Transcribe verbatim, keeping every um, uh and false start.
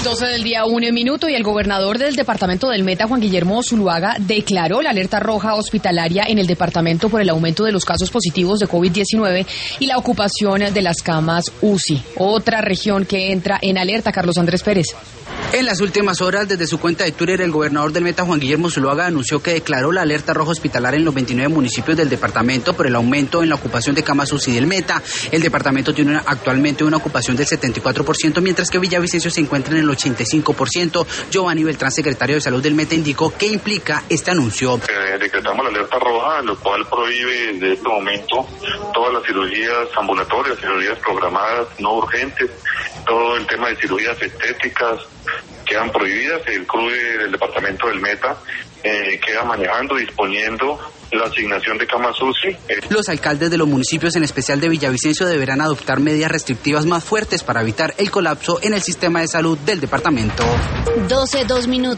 doce del día, un minuto, y el gobernador del departamento del Meta, Juan Guillermo Zuluaga, declaró la alerta roja hospitalaria en el departamento por el aumento de los casos positivos de COVID diecinueve y la ocupación de las camas U C I. Otra región que entra en alerta, Carlos Andrés Pérez. En las últimas horas, desde su cuenta de Twitter, el gobernador del Meta, Juan Guillermo Zuluaga, anunció que declaró la alerta roja hospitalaria en los veintinueve municipios del departamento por el aumento en la ocupación de camas U C I del Meta. El departamento tiene una, actualmente una ocupación del setenta y cuatro por ciento, mientras que Villavicencio se encuentra en el ochenta y cinco por ciento. Giovanni Beltrán, secretario de Salud del Meta, indicó qué implica este anuncio. Eh, decretamos la alerta roja, lo cual prohíbe desde este momento todas las cirugías ambulatorias, cirugías programadas, no urgentes, todo el tema de cirugías estéticas quedan prohibidas. El C R U E del departamento del Meta eh, queda manejando, disponiendo la asignación de camas U C I. Los alcaldes de los municipios, en especial de Villavicencio, deberán adoptar medidas restrictivas más fuertes para evitar el colapso en el sistema de salud del departamento. doce, dos minutos.